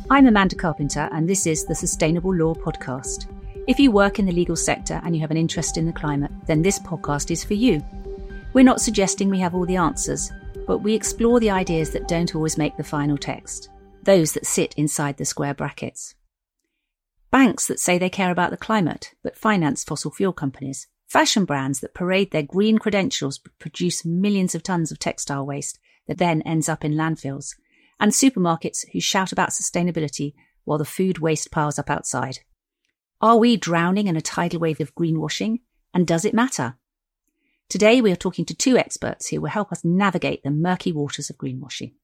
I'm Amanda Carpenter, and this is the Sustainable Law Podcast. If you work in the legal sector and you have an interest in the climate, then this podcast is for you. We're not suggesting we have all the answers, but we explore the ideas that don't always make the final text, those that sit inside the square brackets. Banks that say they care about the climate, but finance fossil fuel companies. Fashion brands that parade their green credentials but produce millions of tons of textile waste that then ends up in landfills. And supermarkets who shout about sustainability while the food waste piles up outside. Are we drowning in a tidal wave of greenwashing? And does it matter? Today we are talking to two experts who will help us navigate the murky waters of greenwashing.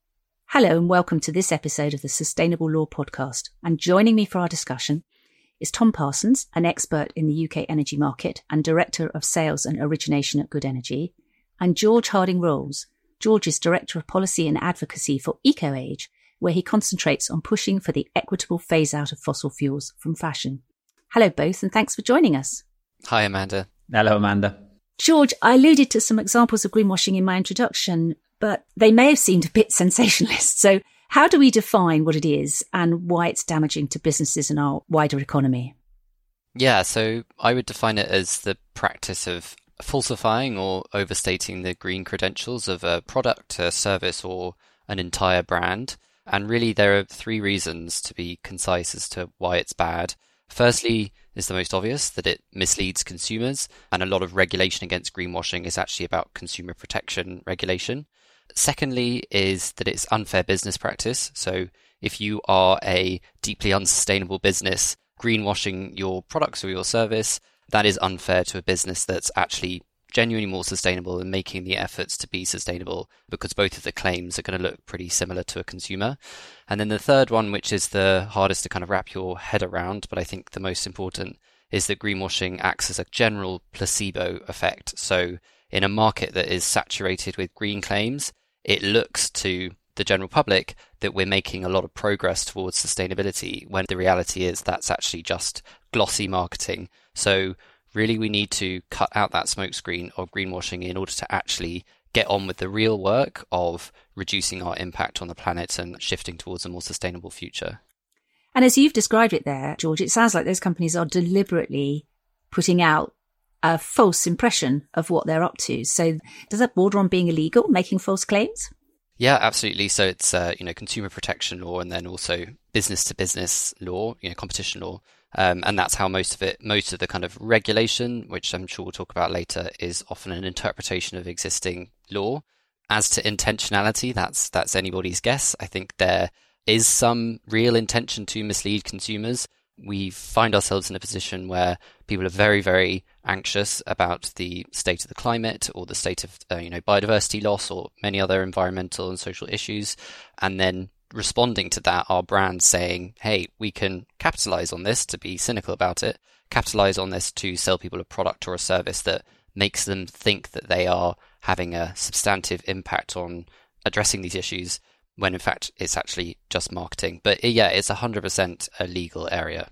Hello and welcome to this episode of the Sustainable Law Podcast. And joining me for our discussion is Tom Parsons, an expert in the UK energy market and Director of Sales and Origination at Good Energy, and George Harding-Rolls. George is Director of Policy and Advocacy for EcoAge, where he concentrates on pushing for the equitable phase-out of fossil fuels from fashion. Hello both, and thanks for joining us. Hi, Amanda. Hello, Amanda. George, I alluded to some examples of greenwashing in my introduction, but they may have seemed a bit sensationalist. So how do we define what it is and why it's damaging to businesses and our wider economy? Yeah, so I would define it as the practice of falsifying or overstating the green credentials of a product, a service, or an entire brand. And really, there are three reasons, to be concise, as to why it's bad. Firstly, is the most obvious, that it misleads consumers, and a lot of regulation against greenwashing is actually about consumer protection regulation. Secondly, is that it's unfair business practice. So if you are a deeply unsustainable business, greenwashing your products or your service, that is unfair to a business that's actually genuinely more sustainable and making the efforts to be sustainable, because both of the claims are going to look pretty similar to a consumer. And then the third one, which is the hardest to kind of wrap your head around, but I think the most important, is that greenwashing acts as a general placebo effect. So in a market that is saturated with green claims, it looks to the general public that we're making a lot of progress towards sustainability, when the reality is that's actually just glossy marketing. So really we need to cut out that smokescreen of greenwashing in order to actually get on with the real work of reducing our impact on the planet and shifting towards a more sustainable future. And as you've described it there, George, it sounds like those companies are deliberately putting out a false impression of what they're up to. So does that border on being illegal, making false claims? Yeah, absolutely. So it's consumer protection law, and then also business to business law, competition law. And that's how most of the kind of regulation, which I'm sure we'll talk about later, is often an interpretation of existing law. As to intentionality, that's anybody's guess. I think there is some real intention to mislead consumers. We find ourselves in a position where people are very, very anxious about the state of the climate or the state of biodiversity loss or many other environmental and social issues, and then responding to that are brands saying, hey, we can capitalize on this, to be cynical about it, capitalize on this to sell people a product or a service that makes them think that they are having a substantive impact on addressing these issues, when in fact it's actually just marketing. But yeah, it's 100% a legal area.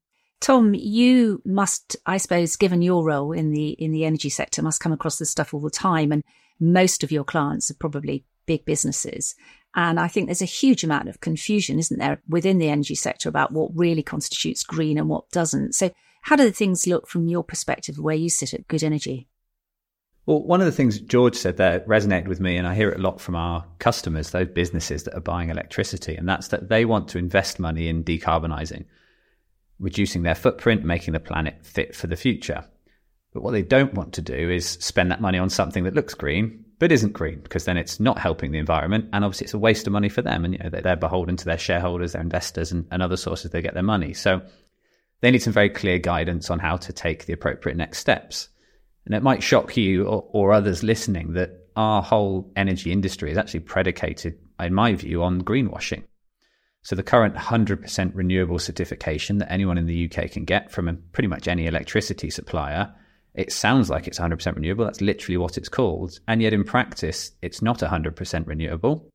Tom, you must, I suppose, given your role in the energy sector, must come across this stuff all the time, and most of your clients are probably big businesses. And I think there's a huge amount of confusion, isn't there, within the energy sector about what really constitutes green and what doesn't. So how do things look from your perspective, where you sit at Good Energy? Well, one of the things George said there resonated with me, and I hear it a lot from our customers, those businesses that are buying electricity, and that's that they want to invest money in decarbonising, reducing their footprint, making the planet fit for the future. But what they don't want to do is spend that money on something that looks green but isn't green, because then it's not helping the environment, and obviously it's a waste of money for them, and they're beholden to their shareholders, their investors, and other sources they get their money. So they need some very clear guidance on how to take the appropriate next steps. And it might shock you or others listening that our whole energy industry is actually predicated, in my view, on greenwashing. So the current 100% renewable certification that anyone in the UK can get from pretty much any electricity supplier, it sounds like it's 100% renewable. That's literally what it's called. And yet in practice, it's not 100% renewable.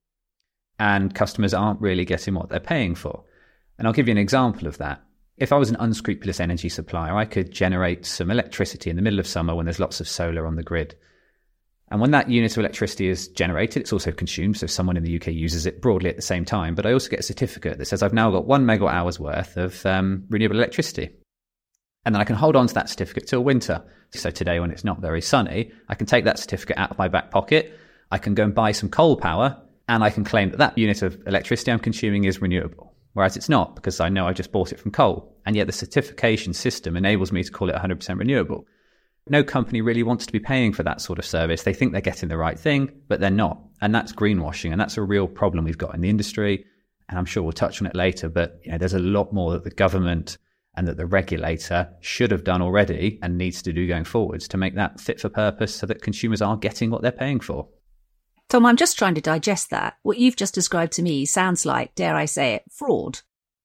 And customers aren't really getting what they're paying for. And I'll give you an example of that. If I was an unscrupulous energy supplier, I could generate some electricity in the middle of summer when there's lots of solar on the grid. And when that unit of electricity is generated, it's also consumed. So someone in the UK uses it broadly at the same time. But I also get a certificate that says I've now got 1 megawatt hours worth of renewable electricity. And then I can hold on to that certificate till winter. So today, when it's not very sunny, I can take that certificate out of my back pocket. I can go and buy some coal power, and I can claim that that unit of electricity I'm consuming is renewable. Whereas it's not, because I know I just bought it from coal. And yet the certification system enables me to call it 100% renewable. No company really wants to be paying for that sort of service. They think they're getting the right thing, but they're not. And that's greenwashing. And that's a real problem we've got in the industry. And I'm sure we'll touch on it later, but there's a lot more that the government and that the regulator should have done already and needs to do going forwards to make that fit for purpose so that consumers are getting what they're paying for. Tom, I'm just trying to digest that. What you've just described to me sounds like, dare I say it, fraud.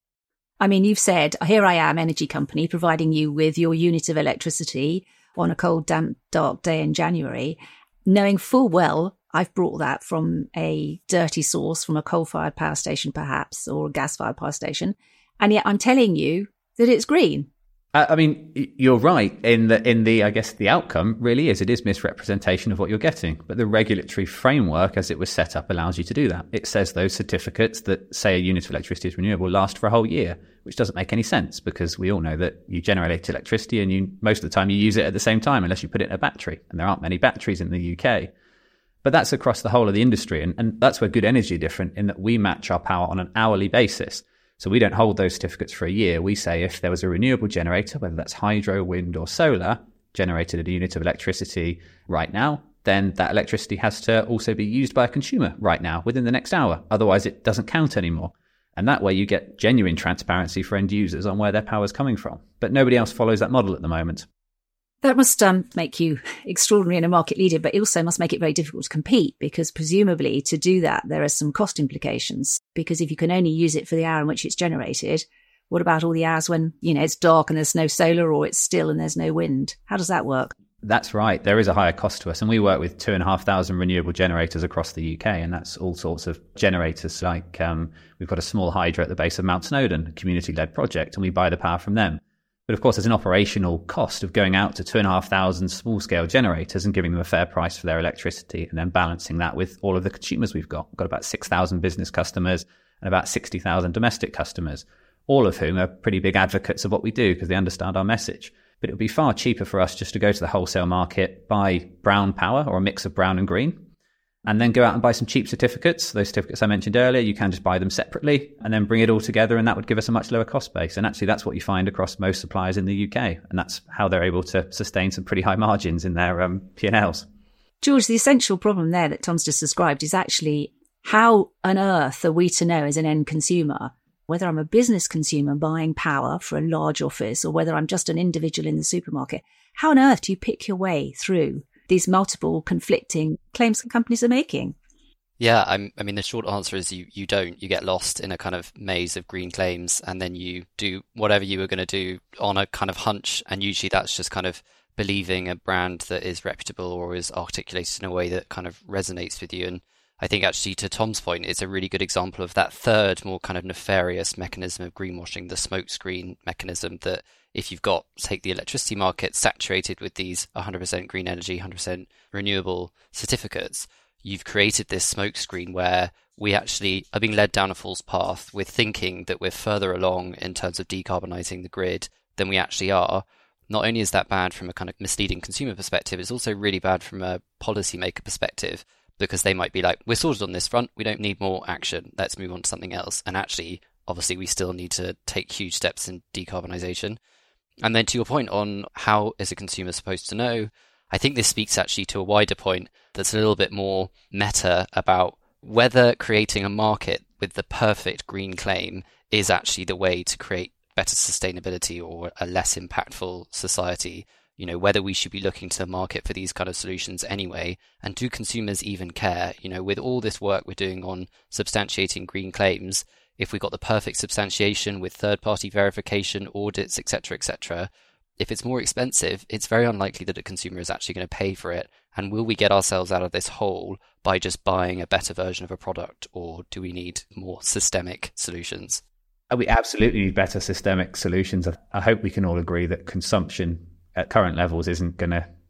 I mean, you've said, here I am, energy company, providing you with your unit of electricity on a cold, damp, dark day in January, knowing full well I've brought that from a dirty source, from a coal-fired power station perhaps, or a gas-fired power station, and yet I'm telling you that it's green. I mean, you're right in the I guess the outcome really is, it is misrepresentation of what you're getting. But the regulatory framework as it was set up allows you to do that. It says those certificates that say a unit of electricity is renewable last for a whole year, which doesn't make any sense because we all know that you generate electricity and most of the time you use it at the same time unless you put it in a battery. And there aren't many batteries in the UK. But that's across the whole of the industry. And that's where Good Energy are different in that we match our power on an hourly basis. So we don't hold those certificates for a year. We say if there was a renewable generator, whether that's hydro, wind or solar, generated at a unit of electricity right now, then that electricity has to also be used by a consumer right now within the next hour. Otherwise, it doesn't count anymore. And that way you get genuine transparency for end users on where their power is coming from. But nobody else follows that model at the moment. That must make you extraordinary and a market leader, but it also must make it very difficult to compete because presumably to do that, there are some cost implications because if you can only use it for the hour in which it's generated, what about all the hours when, it's dark and there's no solar or it's still and there's no wind? How does that work? That's right. There is a higher cost to us. And we work with 2,500 renewable generators across the UK. And that's all sorts of generators like we've got a small hydro at the base of Mount Snowdon, a community-led project, and we buy the power from them. But of course, there's an operational cost of going out to 2,500 small-scale generators and giving them a fair price for their electricity and then balancing that with all of the consumers we've got. We've got about 6,000 business customers and about 60,000 domestic customers, all of whom are pretty big advocates of what we do because they understand our message. But it would be far cheaper for us just to go to the wholesale market, buy brown power or a mix of brown and green, and then go out and buy some cheap certificates. Those certificates I mentioned earlier, you can just buy them separately and then bring it all together, and that would give us a much lower cost base. And actually, that's what you find across most suppliers in the UK. And that's how they're able to sustain some pretty high margins in their P&Ls. George, the essential problem there that Tom's just described is actually how on earth are we to know as an end consumer whether I'm a business consumer buying power for a large office or whether I'm just an individual in the supermarket? How on earth do you pick your way through these multiple conflicting claims companies are making? Yeah, I mean, the short answer is you don't. You get lost in a kind of maze of green claims and then you do whatever you were going to do on a kind of hunch. And usually that's just kind of believing a brand that is reputable or is articulated in a way that kind of resonates with you. And I think actually to Tom's point, it's a really good example of that third, more kind of nefarious mechanism of greenwashing, the smokescreen mechanism that if you've got, take the electricity market saturated with these 100% green energy, 100% renewable certificates, you've created this smokescreen where we actually are being led down a false path. We're thinking that we're further along in terms of decarbonising the grid than we actually are. Not only is that bad from a kind of misleading consumer perspective, it's also really bad from a policymaker perspective, because they might be like, we're sorted on this front, we don't need more action, let's move on to something else. And actually, obviously, we still need to take huge steps in decarbonisation. And then to your point on how is a consumer supposed to know, I think this speaks actually to a wider point that's a little bit more meta about whether creating a market with the perfect green claim is actually the way to create better sustainability or a less impactful society. Whether we should be looking to the market for these kind of solutions anyway, and do consumers even care? With all this work we're doing on substantiating green claims, if we got the perfect substantiation with third-party verification, audits, etc., if it's more expensive, it's very unlikely that a consumer is actually going to pay for it. And will we get ourselves out of this hole by just buying a better version of a product, or do we need more systemic solutions? We absolutely need better systemic solutions. I hope we can all agree that consumption at current levels isn't going to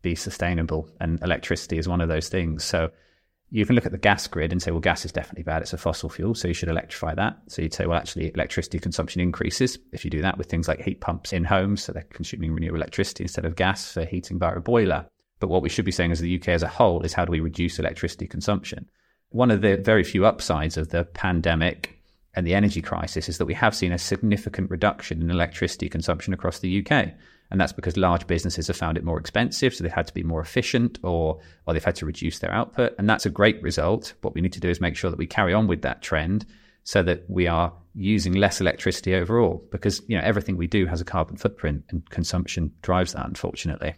be sustainable, and electricity is one of those things. So you can look at the gas grid and say, well, gas is definitely bad. It's a fossil fuel, so you should electrify that. So you'd say, well, actually, electricity consumption increases if you do that with things like heat pumps in homes, so they're consuming renewable electricity instead of gas for heating via a boiler. But what we should be saying as the UK as a whole is, how do we reduce electricity consumption? One of the very few upsides of the pandemic and the energy crisis is that we have seen a significant reduction in electricity consumption across the UK. And that's because large businesses have found it more expensive, so they've had to be more efficient, or they've had to reduce their output. And that's a great result. What we need to do is make sure that we carry on with that trend so that we are using less electricity overall, because everything we do has a carbon footprint, and consumption drives that, unfortunately.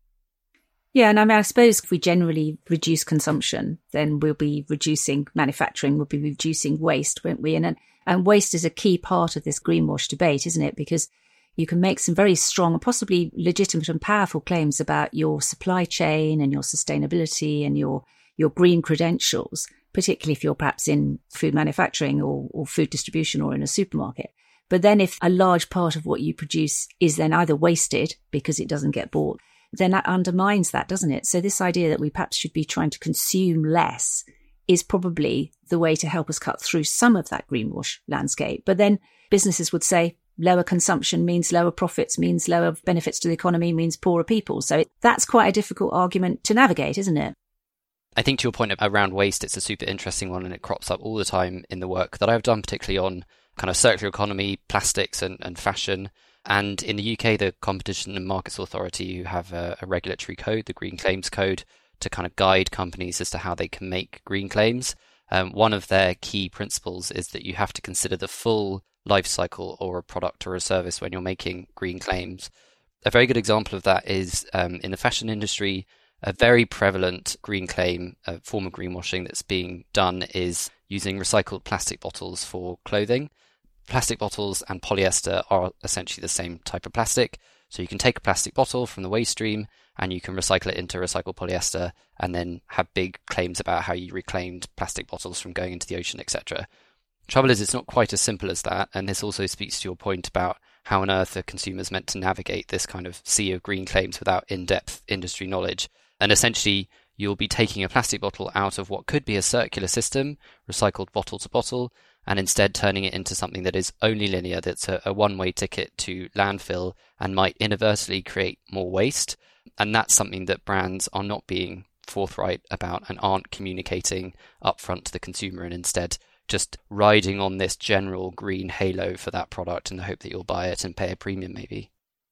Yeah, and I suppose if we generally reduce consumption, then we'll be reducing manufacturing, we'll be reducing waste, won't we? And waste is a key part of this greenwash debate, isn't it? Because you can make some very strong and possibly legitimate and powerful claims about your supply chain and your sustainability and your green credentials, particularly if you're perhaps in food manufacturing or food distribution or in a supermarket. But then if a large part of what you produce is then either wasted because it doesn't get bought, then that undermines that, doesn't it? So this idea that we perhaps should be trying to consume less is probably the way to help us cut through some of that greenwash landscape. But then businesses would say, lower consumption means lower profits, means lower benefits to the economy, means poorer people. So that's quite a difficult argument to navigate, isn't it? I think to your point around waste, it's a super interesting one, and it crops up all the time in the work that I've done, particularly on kind of circular economy, plastics and fashion. And in the UK, the Competition and Markets Authority, who have a regulatory code, the Green Claims Code, to kind of guide companies as to how they can make green claims. One of their key principles is that you have to consider the full life cycle or a product or a service when you're making green claims. A very good example of that is in the fashion industry, a very prevalent green claim, a form of greenwashing that's being done is using recycled plastic bottles for clothing. Plastic bottles and polyester are essentially the same type of plastic. So you can take a plastic bottle from the waste stream and you can recycle it into recycled polyester, and then have big claims about how you reclaimed plastic bottles from going into the ocean, etc. Trouble is, it's not quite as simple as that, and this also speaks to your point about how on earth are consumers meant to navigate this kind of sea of green claims without in-depth industry knowledge. And essentially, you'll be taking a plastic bottle out of what could be a circular system, recycled bottle to bottle, and instead turning it into something that is only linear, that's a one-way ticket to landfill and might inadvertently create more waste. And that's something that brands are not being forthright about and aren't communicating upfront to the consumer, and instead just riding on this general green halo for that product in the hope that you'll buy it and pay a premium maybe.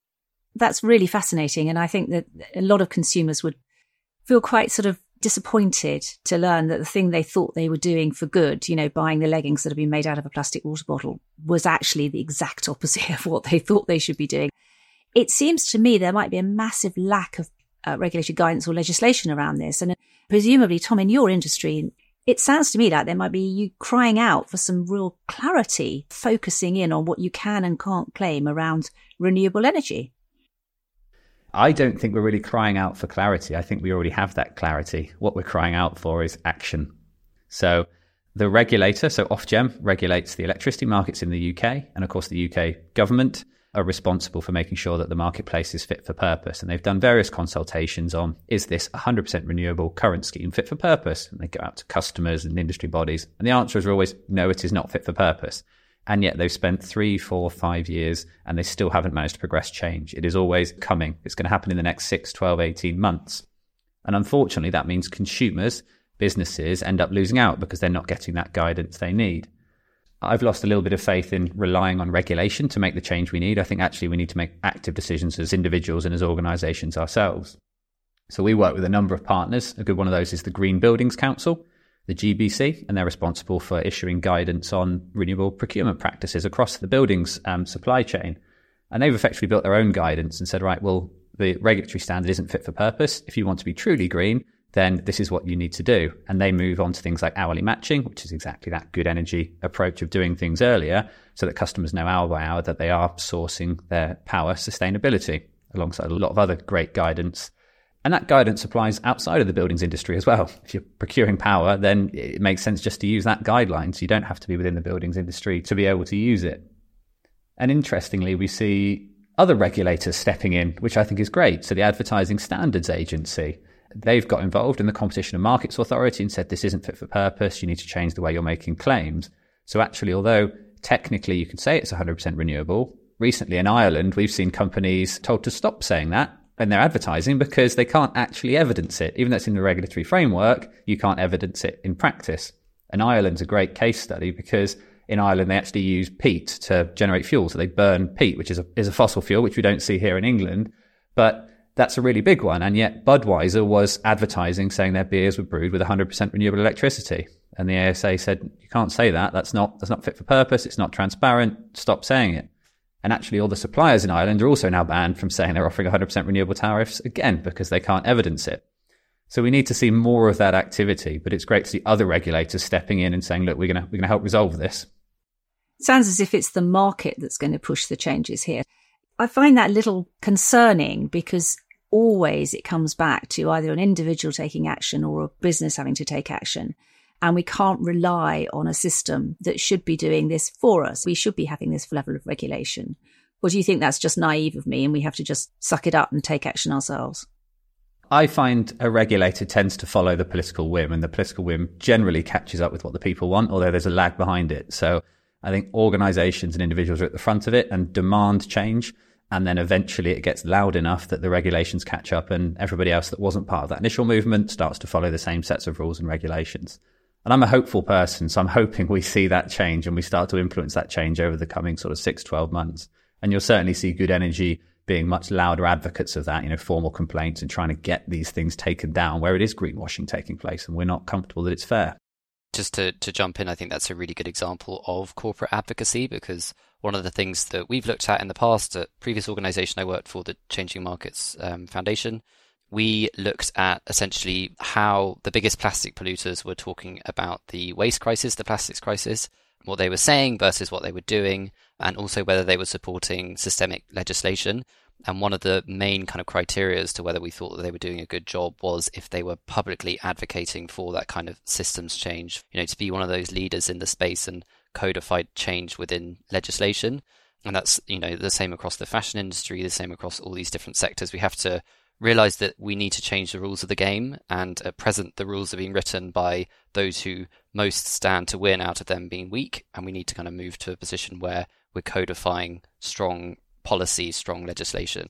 That's really fascinating. And I think that a lot of consumers would feel quite sort of disappointed to learn that the thing they thought they were doing for good, buying the leggings that have been made out of a plastic water bottle, was actually the exact opposite of what they thought they should be doing. It seems to me there might be a massive lack of regulatory guidance or legislation around this. And presumably, Tom, in your industry, it sounds to me like there might be you crying out for some real clarity, focusing in on what you can and can't claim around renewable energy. I don't think we're really crying out for clarity. I think we already have that clarity. What we're crying out for is action. So the regulator, so Ofgem, regulates the electricity markets in the UK. And of course, the UK government are responsible for making sure that the marketplace is fit for purpose. And they've done various consultations on, is this 100% renewable current scheme fit for purpose? And they go out to customers and industry bodies. And the answer is always, no, it is not fit for purpose. And yet they've spent 3, 4, 5 years and they still haven't managed to progress change. It is always coming. It's going to happen in the next 6, 12, 18 months. And unfortunately, that means consumers, businesses end up losing out because they're not getting that guidance they need. I've lost a little bit of faith in relying on regulation to make the change we need. I think actually we need to make active decisions as individuals and as organisations ourselves. So we work with a number of partners. A good one of those is the Green Buildings Council, the GBC, and they're responsible for issuing guidance on renewable procurement practices across the buildings supply chain. And they've effectively built their own guidance and said, right, well, the regulatory standard isn't fit for purpose. If you want to be truly green, then this is what you need to do. And they move on to things like hourly matching, which is exactly that good energy approach of doing things earlier so that customers know hour by hour that they are sourcing their power sustainability, alongside a lot of other great guidance. And that guidance applies outside of the buildings industry as well. If you're procuring power, then it makes sense just to use that guideline. So you don't have to be within the buildings industry to be able to use it. And interestingly, we see other regulators stepping in, which I think is great. So the Advertising Standards Agency, they've got involved in the Competition and Markets Authority and said this isn't fit for purpose. You need to change the way you're making claims. So actually, although technically you can say it's 100% renewable, recently in Ireland, we've seen companies told to stop saying that in their advertising because they can't actually evidence it. Even though it's in the regulatory framework, you can't evidence it in practice. And Ireland's a great case study because in Ireland, they actually use peat to generate fuel. So they burn peat, which is a fossil fuel, which we don't see here in England. But that's a really big one. And yet Budweiser was advertising saying their beers were brewed with 100% renewable electricity. And the ASA said, you can't say that. That's not fit for purpose. It's not transparent. Stop saying it. And actually all the suppliers in Ireland are also now banned from saying they're offering 100% renewable tariffs again, because they can't evidence it. So we need to see more of that activity, but it's great to see other regulators stepping in and saying, look, we're going to help resolve this. Sounds as if it's the market that's going to push the changes here. I find that a little concerning because always it comes back to either an individual taking action or a business having to take action. And we can't rely on a system that should be doing this for us. We should be having this level of regulation. Or do you think that's just naive of me and we have to just suck it up and take action ourselves? I find a regulator tends to follow the political whim, and the political whim generally catches up with what the people want, although there's a lag behind it. So I think organizations and individuals are at the front of it and demand change. And then eventually it gets loud enough that the regulations catch up and everybody else that wasn't part of that initial movement starts to follow the same sets of rules and regulations. And I'm a hopeful person, so I'm hoping we see that change and we start to influence that change over the coming sort of 6-12 months. And you'll certainly see Good Energy being much louder advocates of that, formal complaints and trying to get these things taken down where it is greenwashing taking place and we're not comfortable that it's fair. Just to jump in, I think that's a really good example of corporate advocacy, because one of the things that we've looked at in the past at previous organisation I worked for, the Changing Markets Foundation, we looked at essentially how the biggest plastic polluters were talking about the waste crisis, the plastics crisis, what they were saying versus what they were doing, and also whether they were supporting systemic legislation. And one of the main kind of criteria as to whether we thought that they were doing a good job was if they were publicly advocating for that kind of systems change, to be one of those leaders in the space and codified change within legislation. And that's, the same across the fashion industry, the same across all these different sectors. We have to realize that we need to change the rules of the game. And at present, the rules are being written by those who most stand to win out of them being weak. And we need to kind of move to a position where we're codifying strong policy, strong legislation.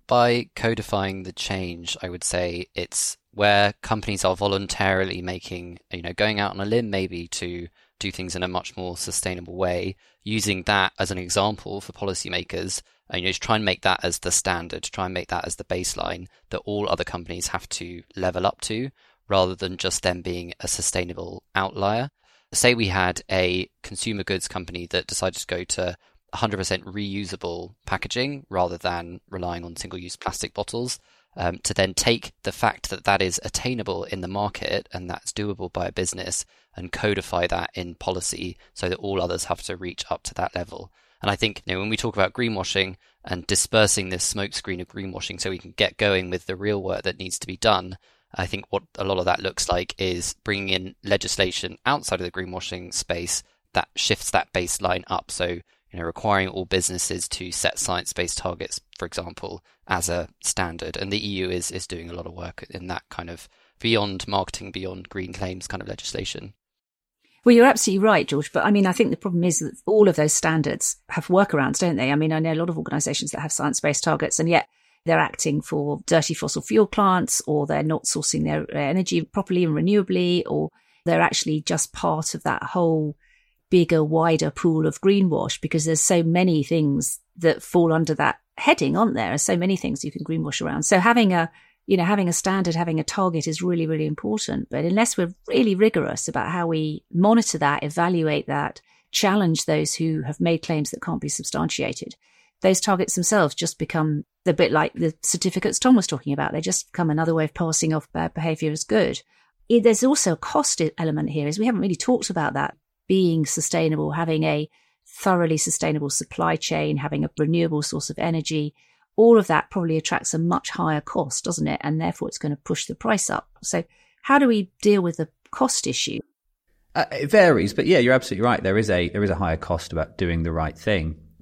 By codifying the change, I would say it's where companies are voluntarily making, going out on a limb maybe to do things in a much more sustainable way, using that as an example for policymakers, and to try and make that as the standard, to try and make that as the baseline that all other companies have to level up to, rather than just them being a sustainable outlier. Say we had a consumer goods company that decided to go to 100% reusable packaging rather than relying on single-use plastic bottles, to then take the fact that that is attainable in the market and that's doable by a business and codify that in policy so that all others have to reach up to that level. And I think when we talk about greenwashing and dispersing this smokescreen of greenwashing so we can get going with the real work that needs to be done, I think what a lot of that looks like is bringing in legislation outside of the greenwashing space that shifts that baseline up. So requiring all businesses to set science-based targets, for example, as a standard. And the EU is doing a lot of work in that kind of beyond marketing, beyond green claims kind of legislation. Well, you're absolutely right, George. But I think the problem is that all of those standards have workarounds, don't they? I know a lot of organisations that have science-based targets, and yet they're acting for dirty fossil fuel plants, or they're not sourcing their energy properly and renewably, or they're actually just part of that whole bigger, wider pool of greenwash, because there's so many things that fall under that heading, aren't there? There's so many things you can greenwash around. So having a standard, having a target is really, really important. But unless we're really rigorous about how we monitor that, evaluate that, challenge those who have made claims that can't be substantiated, those targets themselves just become a bit like the certificates Tom was talking about. They just become another way of passing off bad behaviour as good. There's also a cost element here, is we haven't really talked about that. Being sustainable, having a thoroughly sustainable supply chain, having a renewable source of energy, all of that probably attracts a much higher cost, doesn't it? And therefore it's going to push the price up. So how do we deal with the cost issue? It varies, but yeah, you're absolutely right. There is a higher cost about doing the right thing.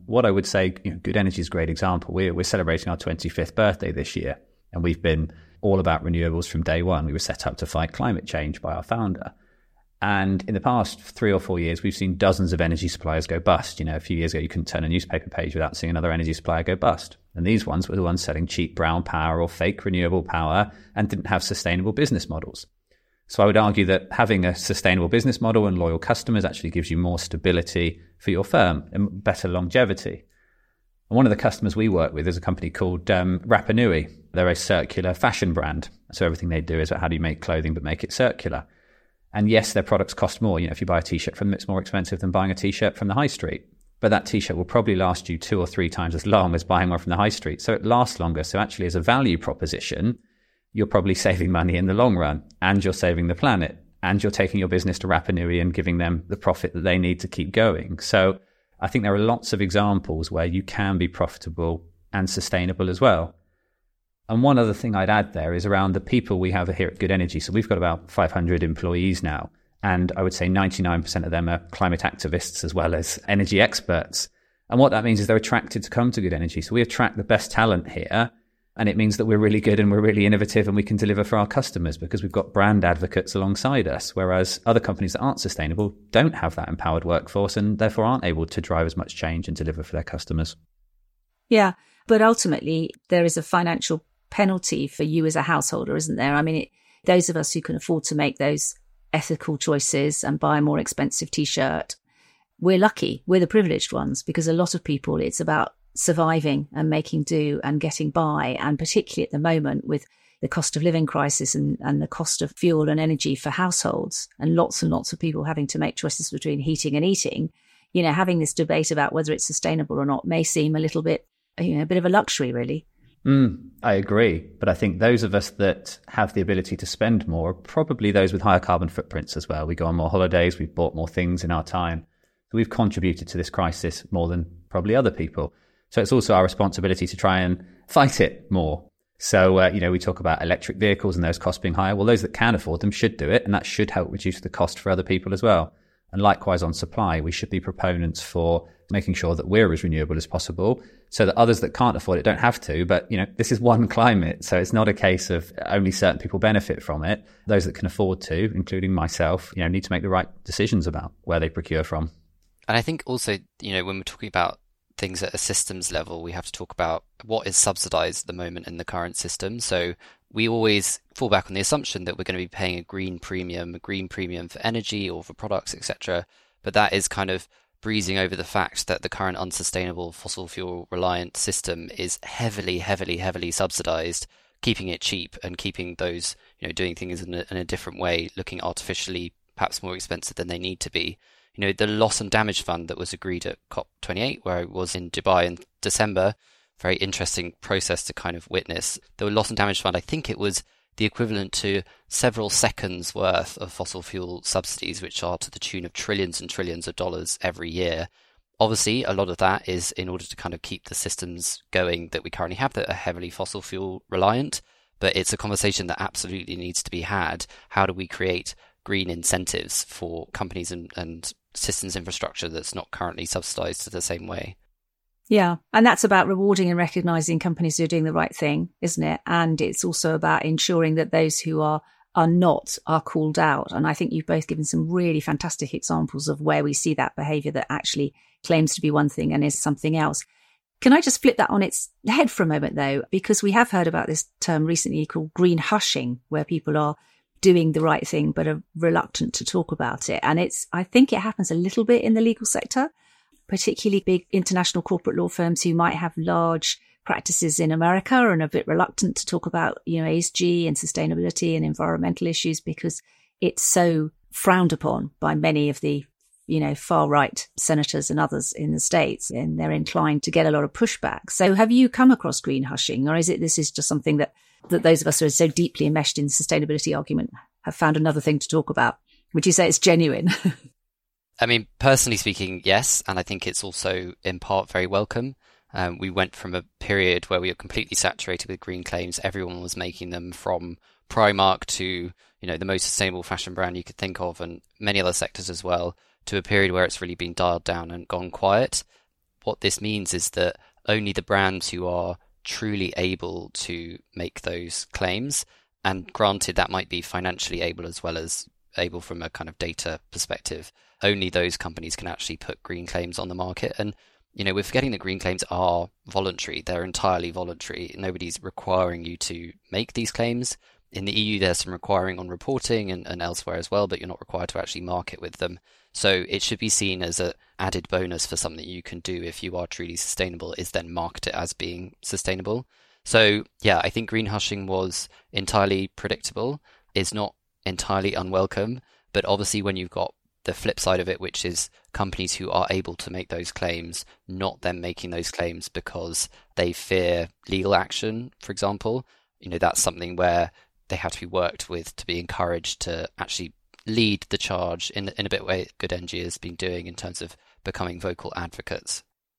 what I would say, Good Energy is a great example. We're celebrating our 25th birthday this year, and we've been all about renewables from day one. We were set up to fight climate change by our founder. And in the past 3 or 4 years, we've seen dozens of energy suppliers go bust. A few years ago, you couldn't turn a newspaper page without seeing another energy supplier go bust. And these ones were the ones selling cheap brown power or fake renewable power and didn't have sustainable business models. So I would argue that having a sustainable business model and loyal customers actually gives you more stability for your firm and better longevity. And one of the customers we work with is a company called Rapa Nui. They're a circular fashion brand. So everything they do is about how do you make clothing but make it circular. And yes, their products cost more. If you buy a T-shirt from them, it's more expensive than buying a T-shirt from the high street. But that T-shirt will probably last you 2 or 3 times as long as buying one from the high street. So it lasts longer. So actually, as a value proposition, you're probably saving money in the long run, and you're saving the planet, and you're taking your business to Rapa Nui and giving them the profit that they need to keep going. So I think there are lots of examples where you can be profitable and sustainable as well. And one other thing I'd add there is around the people we have here at Good Energy. So we've got about 500 employees now, and I would say 99% of them are climate activists as well as energy experts. And what that means is they're attracted to come to Good Energy. So we attract the best talent here, and it means that we're really good and we're really innovative and we can deliver for our customers because we've got brand advocates alongside us, whereas other companies that aren't sustainable don't have that empowered workforce and therefore aren't able to drive as much change and deliver for their customers. Yeah, but ultimately there is a financial penalty for you as a householder, isn't there? I mean, those of us who can afford to make those ethical choices and buy a more expensive T-shirt, we're lucky. We're the privileged ones, because a lot of people, it's about surviving and making do and getting by. And particularly at the moment with the cost of living crisis and the cost of fuel and energy for households, and lots of people having to make choices between heating and eating, having this debate about whether it's sustainable or not may seem a little bit, a bit of a luxury, really. I agree. But I think those of us that have the ability to spend more are probably those with higher carbon footprints as well. We go on more holidays, we've bought more things in our time. So we've contributed to this crisis more than probably other people. So it's also our responsibility to try and fight it more. So, we talk about electric vehicles and those costs being higher. Well, those that can afford them should do it, and that should help reduce the cost for other people as well. And likewise on supply, we should be proponents for making sure that we're as renewable as possible so that others that can't afford it don't have to. But, this is one climate, so it's not a case of only certain people benefit from it. Those that can afford to, including myself, need to make the right decisions about where they procure from. And I think also, when we're talking about things at a systems level, we have to talk about what is subsidized at the moment in the current system. So we always fall back on the assumption that we're going to be paying a green premium for energy or for products, etc. But that is kind of breezing over the fact that the current unsustainable fossil fuel reliant system is heavily subsidized, keeping it cheap and keeping those, doing things in a different way, looking artificially perhaps more expensive than they need to be. The loss and damage fund that was agreed at COP28, where I was in Dubai in December, very interesting process to kind of witness. The loss and damage fund, I think it was the equivalent to several seconds worth of fossil fuel subsidies, which are to the tune of trillions and trillions of dollars every year. Obviously, a lot of that is in order to kind of keep the systems going that we currently have that are heavily fossil fuel reliant. But it's a conversation that absolutely needs to be had. How do we create green incentives for companies and systems infrastructure that's not currently subsidized to the same way? Yeah. And that's about rewarding and recognizing companies who are doing the right thing, isn't it? And it's also about ensuring that those who are not are called out. And I think you've both given some really fantastic examples of where we see that behavior that actually claims to be one thing and is something else. Can I just flip that on its head for a moment, though? Because we have heard about this term recently called green hushing, where people are doing the right thing but are reluctant to talk about it. And I think it happens a little bit in the legal sector, particularly big international corporate law firms who might have large practices in America and are a bit reluctant to talk about, ESG and sustainability and environmental issues because it's so frowned upon by many of the, far right senators and others in the States, and they're inclined to get a lot of pushback. So have you come across green hushing, or this is just something that those of us who are so deeply enmeshed in the sustainability argument have found another thing to talk about? Would you say it's genuine? I mean, personally speaking, yes. And I think it's also in part very welcome. We went from a period where we were completely saturated with green claims. Everyone was making them, from Primark to, the most sustainable fashion brand you could think of, and many other sectors as well, to a period where it's really been dialed down and gone quiet. what this means is that only the brands who are truly able to make those claims, and granted that might be financially able as well as able from a kind of data perspective, only those companies can actually put green claims on the market. And we're forgetting that green claims are voluntary. They're entirely voluntary. Nobody's requiring you to make these claims. In the EU, there's some requiring on reporting and elsewhere as well, but you're not required to actually market with them. So it should be seen as an added bonus for something you can do if you are truly sustainable, is then market it as being sustainable. So yeah, I think greenwashing was entirely predictable, is not entirely unwelcome, but obviously when you've got the flip side of it, which is companies who are able to make those claims, not them making those claims because they fear legal action, for example, that's something where they have to be worked with to be encouraged to actually lead the charge in a bit way Good Energy has been doing in terms of becoming vocal advocates.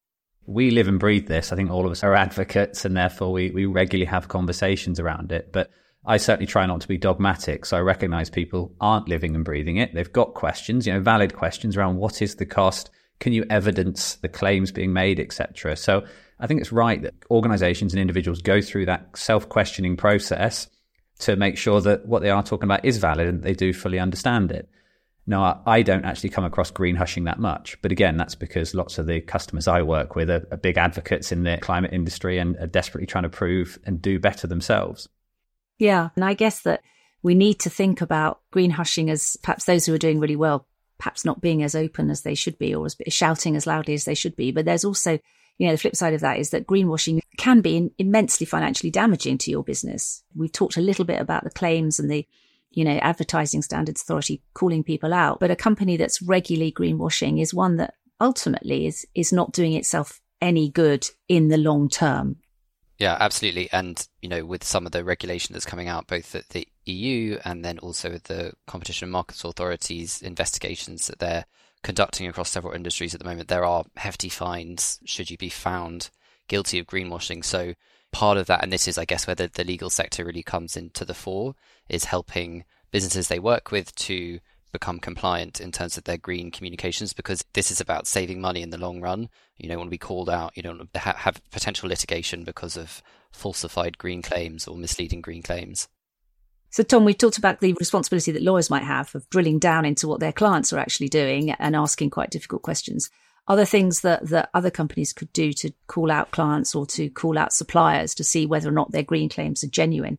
We live and breathe this. I think all of us are advocates, and therefore we regularly have conversations around it. But I certainly try not to be dogmatic. So I recognize people aren't living and breathing it. They've got questions, valid questions around what is the cost? Can you evidence the claims being made, etc.? So I think it's right that organizations and individuals go through that self-questioning process to make sure that what they are talking about is valid and they do fully understand it. Now, I don't actually come across greenwashing that much. But again, that's because lots of the customers I work with are big advocates in the climate industry and are desperately trying to prove and do better themselves. Yeah, and I guess that we need to think about greenwashing as perhaps those who are doing really well, perhaps not being as open as they should be or as shouting as loudly as they should be. But there's also, the flip side of that is that greenwashing can be immensely financially damaging to your business. We've talked a little bit about the claims and the, Advertising Standards Authority calling people out. But a company that's regularly greenwashing is one that ultimately is not doing itself any good in the long term. Yeah, absolutely. And, with some of the regulation that's coming out, both at the EU and then also with the Competition and Markets Authority's investigations that they're conducting across several industries at the moment, there are hefty fines should you be found guilty of greenwashing. So part of that, and this is, I guess, where the legal sector really comes into the fore, is helping businesses they work with to become compliant in terms of their green communications, because this is about saving money in the long run. You don't want to be called out. You don't want to have potential litigation because of falsified green claims or misleading green claims. So, Tom, we've talked about the responsibility that lawyers might have of drilling down into what their clients are actually doing and asking quite difficult questions. Are there things that other companies could do to call out clients or to call out suppliers to see whether or not their green claims are genuine?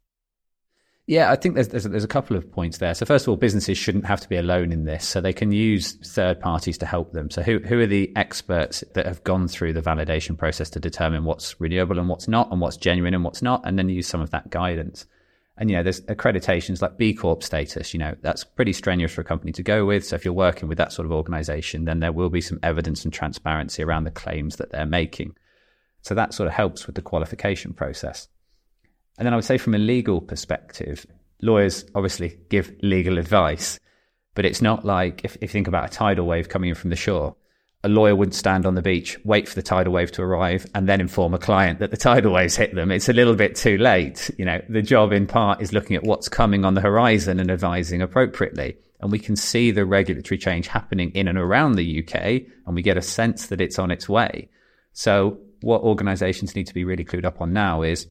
Yeah, I think there's a couple of points there. So first of all, businesses shouldn't have to be alone in this. So they can use third parties to help them. So who are the experts that have gone through the validation process to determine what's renewable and what's not, and what's genuine and what's not, and then use some of that guidance. And, there's accreditations like B Corp status, that's pretty strenuous for a company to go with. So if you're working with that sort of organization, then there will be some evidence and transparency around the claims that they're making. So that sort of helps with the qualification process. And then I would say from a legal perspective, lawyers obviously give legal advice, but it's not like if you think about a tidal wave coming in from the shore, a lawyer wouldn't stand on the beach, wait for the tidal wave to arrive, and then inform a client that the tidal waves hit them. It's a little bit too late. The job in part is looking at what's coming on the horizon and advising appropriately. And we can see the regulatory change happening in and around the UK, and we get a sense that it's on its way. So what organizations need to be really clued up on now is,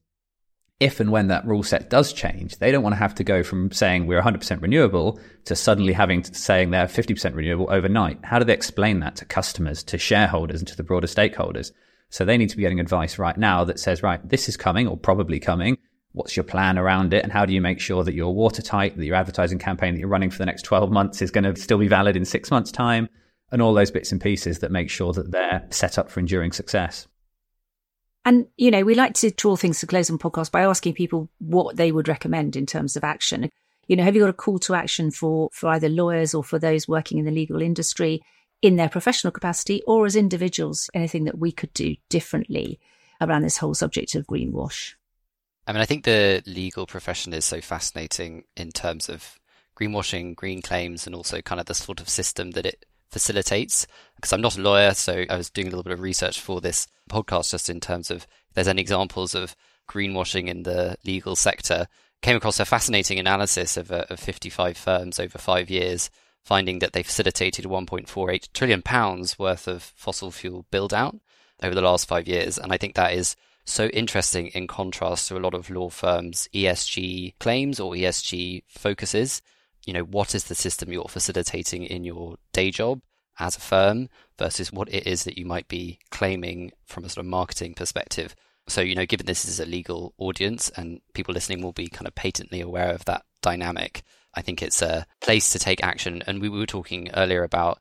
if and when that rule set does change, they don't want to have to go from saying we're 100% renewable to suddenly saying they're 50% renewable overnight. How do they explain that to customers, to shareholders, and to the broader stakeholders? So they need to be getting advice right now that says, right, this is coming or probably coming. What's your plan around it? And how do you make sure that you're watertight, that your advertising campaign that you're running for the next 12 months is going to still be valid in 6 months' time? And all those bits and pieces that make sure that they're set up for enduring success. And, we like to draw things to close on podcasts by asking people what they would recommend in terms of action. Have you got a call to action for either lawyers or for those working in the legal industry in their professional capacity or as individuals? Anything that we could do differently around this whole subject of greenwash? I think the legal profession is so fascinating in terms of greenwashing, green claims, and also kind of the sort of system that it facilitates. Because I'm not a lawyer, so I was doing a little bit of research for this podcast just in terms of if there's any examples of greenwashing in the legal sector. Came across a fascinating analysis of 55 firms over 5 years, finding that they facilitated £1.48 trillion worth of fossil fuel build out. over the last 5 years. And I think that is so interesting in contrast to a lot of law firms' ESG claims or ESG focuses. What is the system you're facilitating in your day job as a firm versus what it is that you might be claiming from a sort of marketing perspective. So, given this is a legal audience and people listening will be kind of patently aware of that dynamic, I think it's a place to take action. And we were talking earlier about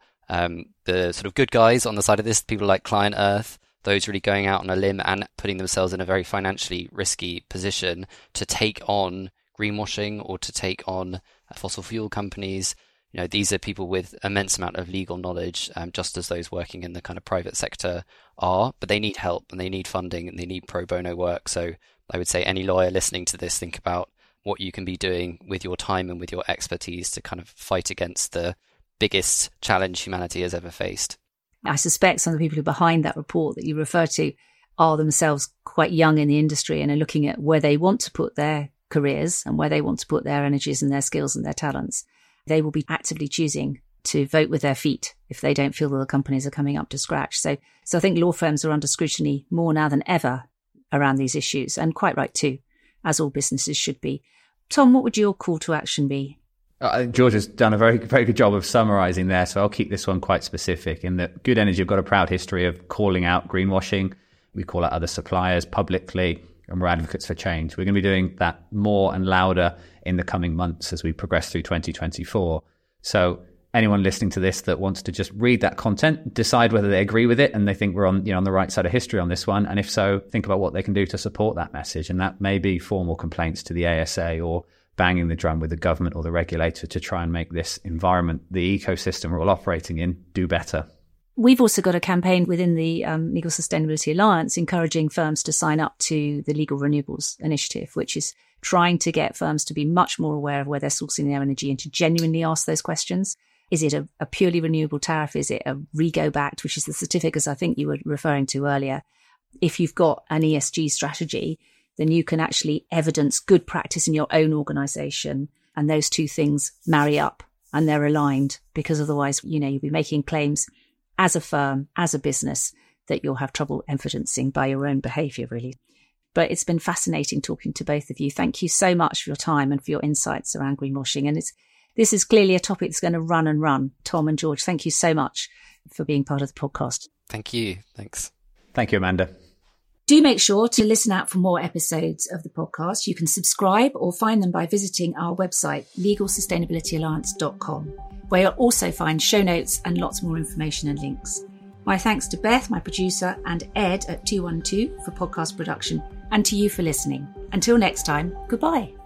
the sort of good guys on the side of this, people like Client Earth, those really going out on a limb and putting themselves in a very financially risky position to take on greenwashing or to take on fossil fuel companies. These are people with immense amount of legal knowledge, just as those working in the kind of private sector are, but they need help and they need funding and they need pro bono work. So I would say any lawyer listening to this, think about what you can be doing with your time and with your expertise to kind of fight against the biggest challenge humanity has ever faced. I suspect some of the people who are behind that report that you refer to are themselves quite young in the industry and are looking at where they want to put their careers and where they want to put their energies and their skills and their talents. They will be actively choosing to vote with their feet if they don't feel that the companies are coming up to scratch. So I think law firms are under scrutiny more now than ever around these issues, and quite right too, as all businesses should be. Tom, what would your call to action be? George has done a very, very good job of summarising there, so I'll keep this one quite specific. In that Good Energy have got a proud history of calling out greenwashing. We call out other suppliers publicly, and we're advocates for change. We're going to be doing that more and louder in the coming months as we progress through 2024. So anyone listening to this that wants to just read that content, decide whether they agree with it and they think we're on the right side of history on this one. And if so, think about what they can do to support that message. And that may be formal complaints to the ASA or banging the drum with the government or the regulator to try and make this environment, the ecosystem we're all operating in, do better. We've also got a campaign within the Legal Sustainability Alliance encouraging firms to sign up to the Legal Renewables Initiative, which is trying to get firms to be much more aware of where they're sourcing their energy and to genuinely ask those questions. Is it a purely renewable tariff? Is it a REGO-backed, which is the certificates I think you were referring to earlier? If you've got an ESG strategy, then you can actually evidence good practice in your own organisation. And those two things marry up and they're aligned, because otherwise, you'll be making claims as a firm, as a business, that you'll have trouble evidencing by your own behaviour, really. But it's been fascinating talking to both of you. Thank you so much for your time and for your insights around greenwashing. And this is clearly a topic that's going to run and run. Tom and George, thank you so much for being part of the podcast. Thank you. Thanks. Thank you, Amanda. Do make sure to listen out for more episodes of the podcast. You can subscribe or find them by visiting our website, legalsustainabilityalliance.com, where you'll also find show notes and lots more information and links. My thanks to Beth, my producer, and Ed at 212 for podcast production, and to you for listening. Until next time, goodbye.